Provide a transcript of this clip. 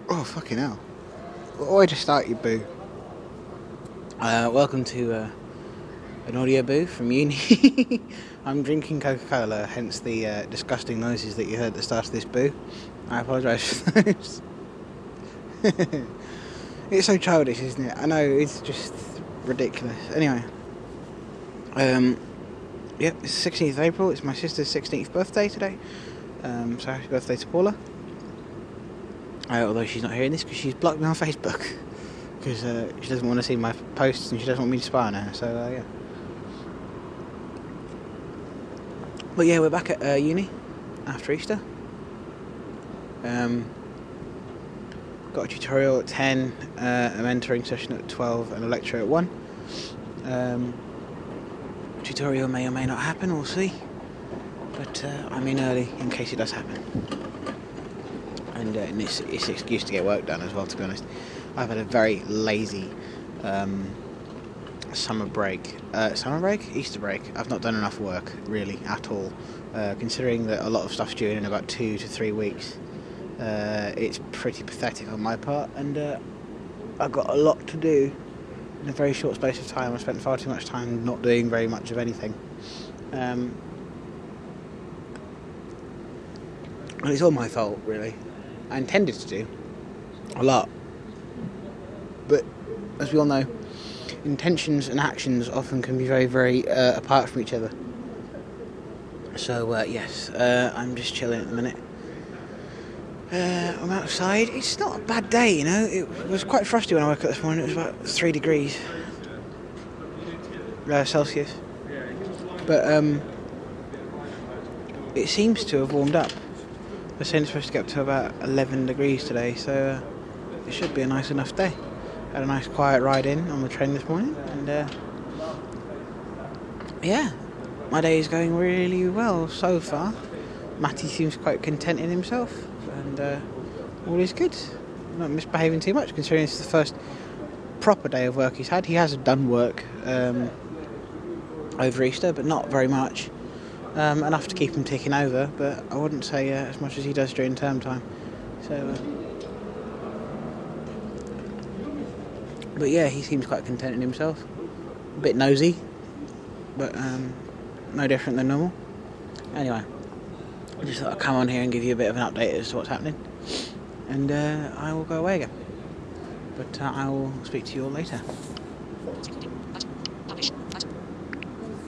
Oh, fucking hell. Why just start you, boo? Welcome to an audio boo from uni. I'm drinking Coca-Cola, hence the disgusting noises that you heard at the start of this boo. I apologise for those. It's so childish, isn't it? I know, it's just ridiculous. Anyway. Yep, it's 16th of April. It's my sister's 16th birthday today. So happy birthday to Paula. Although she's not hearing this because she's blocked me on Facebook. Because she doesn't want to see my posts and she doesn't want me to spy on her. So, yeah. But yeah, we're back at uni after Easter. Got a tutorial at 10, a mentoring session at 12 and a lecture at 1. Tutorial may or may not happen, we'll see. But I'm in early in case it does happen. And it's an excuse to get work done as well, to be honest. I've had a very lazy summer break. Easter break. I've not done enough work, really, at all. Considering that a lot of stuff's due in about 2 to 3 weeks. It's pretty pathetic on my part, and I've got a lot to do in a very short space of time. I spent far too much time not doing very much of anything. And it's all my fault, really. I intended to do a lot, but as we all know, intentions and actions often can be very, very apart from each other. So yes, I'm just chilling at the minute. I'm outside. It's not a bad day, you know. It was quite frosty when I woke up this morning. It was about 3 degrees Celsius, but it seems to have warmed up. They're saying it's supposed to get up to about 11 degrees today, so it should be a nice enough day. Had a nice quiet ride in on the train this morning, and yeah, my day is going really well so far. Matty seems quite content in himself, and all is good. Not misbehaving too much, considering this is the first proper day of work he's had. He has done work over Easter, but not very much. Enough to keep him ticking over, but I wouldn't say as much as he does during term time. So, but yeah, he seems quite content in himself. A bit nosy, but no different than normal. Anyway, I just thought I'd come on here and give you a bit of an update as to what's happening, and I will go away again. But I will speak to you all later.